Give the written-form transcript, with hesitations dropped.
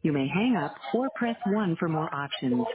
You may hang up or press 1 for more options.